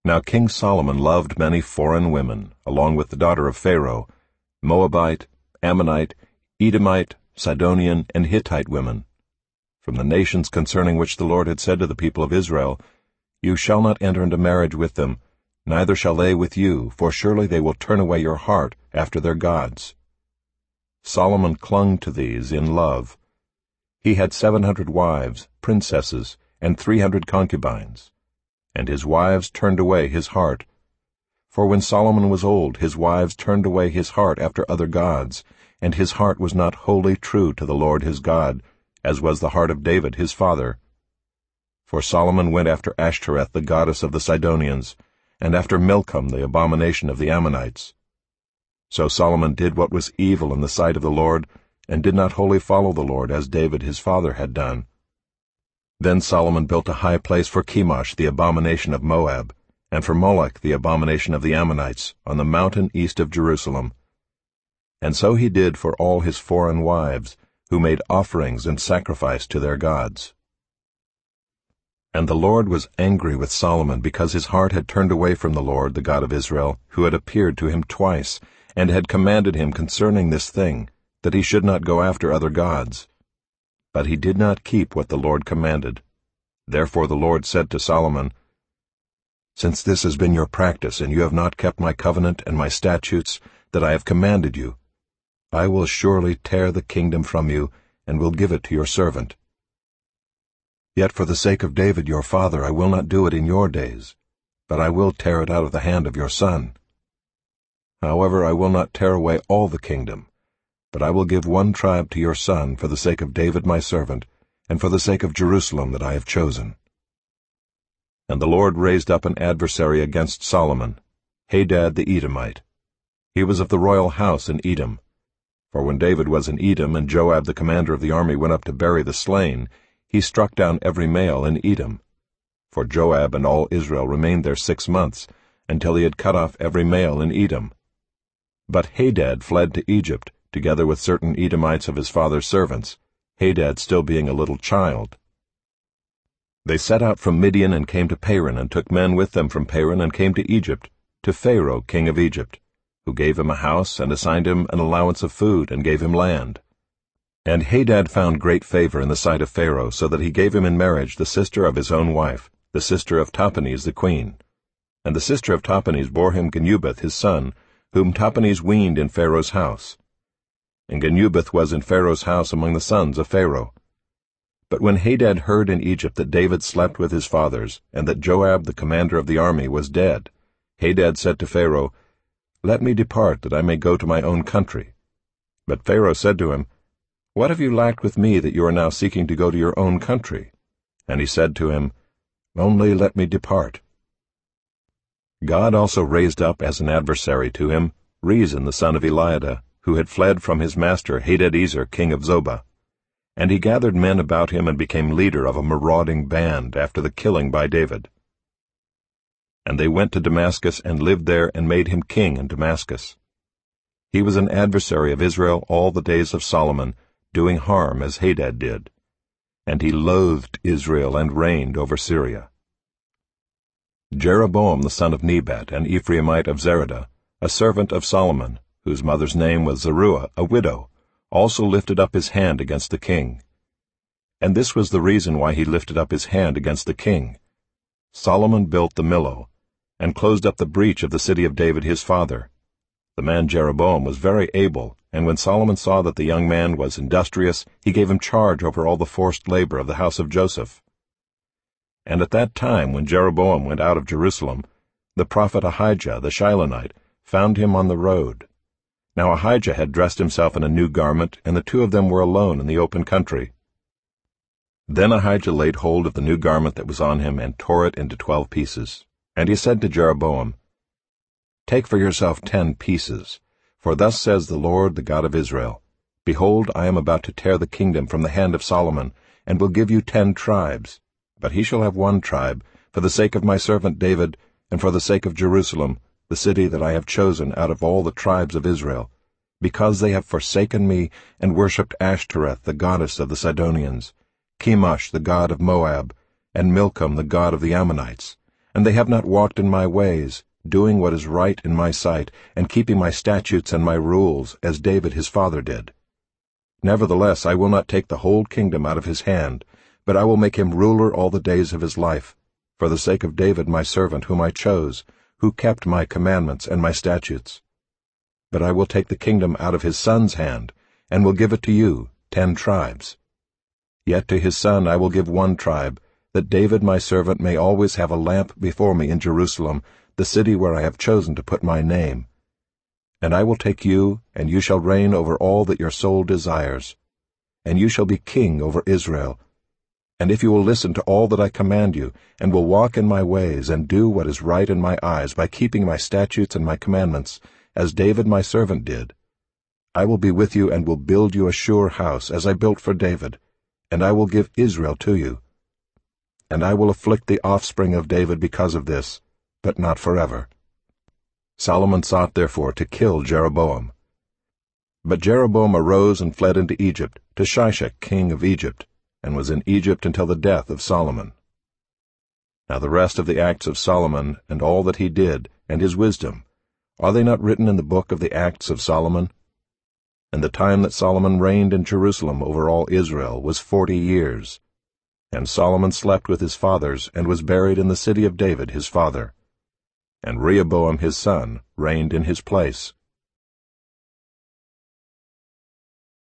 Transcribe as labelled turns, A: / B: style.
A: Now King Solomon loved many foreign women, along with the daughter of Pharaoh, Moabite, Ammonite, Edomite, Sidonian, and Hittite women, from the nations concerning which the Lord had said to the people of Israel, You shall not enter into marriage with them, neither shall they with you, for surely they will turn away your heart after their gods. Solomon clung to these in love. He had 700 wives, princesses, and 300 concubines, and his wives turned away his heart. For when Solomon was old, his wives turned away his heart after other gods, and his heart was not wholly true to the Lord his God, as was the heart of David his father. For Solomon went after Ashtoreth, the goddess of the Sidonians, and after Milcom, the abomination of the Ammonites. So Solomon did what was evil in the sight of the Lord, and did not wholly follow the Lord as David his father had done. Then Solomon built a high place for Chemosh, the abomination of Moab, and for Moloch, the abomination of the Ammonites, on the mountain east of Jerusalem. And so he did for all his foreign wives, who made offerings and sacrifice to their gods. And the Lord was angry with Solomon, because his heart had turned away from the Lord, the God of Israel, who had appeared to him twice, and had commanded him concerning this thing, that he should not go after other gods. But he did not keep what the Lord commanded. Therefore the Lord said to Solomon, Since this has been your practice, and you have not kept my covenant and my statutes that I have commanded you, I will surely tear the kingdom from you, and will give it to your servant. Yet for the sake of David your father I will not do it in your days, but I will tear it out of the hand of your son. However, I will not tear away all the kingdom, but I will give one tribe to your son for the sake of David my servant, and for the sake of Jerusalem that I have chosen. And the Lord raised up an adversary against Solomon, Hadad the Edomite. He was of the royal house in Edom. For when David was in Edom, and Joab the commander of the army went up to bury the slain, he struck down every male in Edom. For Joab and all Israel remained there 6 months, until he had cut off every male in Edom. But Hadad fled to Egypt, together with certain Edomites of his father's servants, Hadad still being a little child. They set out from Midian and came to Paran, and took men with them from Paran, and came to Egypt, to Pharaoh king of Egypt, who gave him a house, and assigned him an allowance of food, and gave him land. And Hadad found great favor in the sight of Pharaoh, so that he gave him in marriage the sister of his own wife, the sister of Tahpenes the queen. And the sister of Tahpenes bore him Genubath his son, whom Tahpenes weaned in Pharaoh's house. And Genubath was in Pharaoh's house among the sons of Pharaoh. But when Hadad heard in Egypt that David slept with his fathers, and that Joab the commander of the army was dead, Hadad said to Pharaoh, Let me depart, that I may go to my own country. But Pharaoh said to him, What have you lacked with me, that you are now seeking to go to your own country? And he said to him, Only let me depart. God also raised up as an adversary to him Rezin the son of Eliada, who had fled from his master Hadadezer king of Zobah. And he gathered men about him and became leader of a marauding band after the killing by David. And they went to Damascus and lived there and made him king in Damascus. He was an adversary of Israel all the days of Solomon, doing harm as Hadad did. And he loathed Israel and reigned over Syria. Jeroboam the son of Nebat, an Ephraimite of Zeradah, a servant of Solomon, whose mother's name was Zeruiah, a widow, also lifted up his hand against the king. And this was the reason why he lifted up his hand against the king. Solomon built the Millo, and closed up the breach of the city of David his father. The man Jeroboam was very able, and when Solomon saw that the young man was industrious, he gave him charge over all the forced labor of the house of Joseph. And at that time, when Jeroboam went out of Jerusalem, the prophet Ahijah the Shilonite found him on the road. Now Ahijah had dressed himself in a new garment, and the two of them were alone in the open country. Then Ahijah laid hold of the new garment that was on him, and tore it into 12 pieces. And he said to Jeroboam, Take for yourself 10 pieces, for thus says the Lord, the God of Israel, Behold, I am about to tear the kingdom from the hand of Solomon, and will give you 10 tribes. But he shall have 1 tribe, for the sake of my servant David, and for the sake of Jerusalem, the city that I have chosen out of all the tribes of Israel, because they have forsaken me and worshipped Ashtoreth, the goddess of the Sidonians, Chemosh, the god of Moab, and Milcom, the god of the Ammonites, and they have not walked in my ways, doing what is right in my sight, and keeping my statutes and my rules, as David his father did. Nevertheless, I will not take the whole kingdom out of his hand, but I will make him ruler all the days of his life, for the sake of David my servant, whom I chose, who kept my commandments and my statutes. But I will take the kingdom out of his son's hand, and will give it to you, 10 tribes. Yet to his son I will give 1 tribe, that David my servant may always have a lamp before me in Jerusalem, the city where I have chosen to put my name. And I will take you, and you shall reign over all that your soul desires. And you shall be king over Israel. And if you will listen to all that I command you, and will walk in my ways, and do what is right in my eyes by keeping my statutes and my commandments, as David my servant did, I will be with you and will build you a sure house, as I built for David, and I will give Israel to you. And I will afflict the offspring of David because of this, but not forever. Solomon sought therefore to kill Jeroboam. But Jeroboam arose and fled into Egypt, to Shishak king of Egypt, and was in Egypt until the death of Solomon. Now the rest of the acts of Solomon, and all that he did, and his wisdom, are they not written in the book of the acts of Solomon? And the time that Solomon reigned in Jerusalem over all Israel was 40 years. And Solomon slept with his fathers, and was buried in the city of David his father. And Rehoboam his son reigned in his place.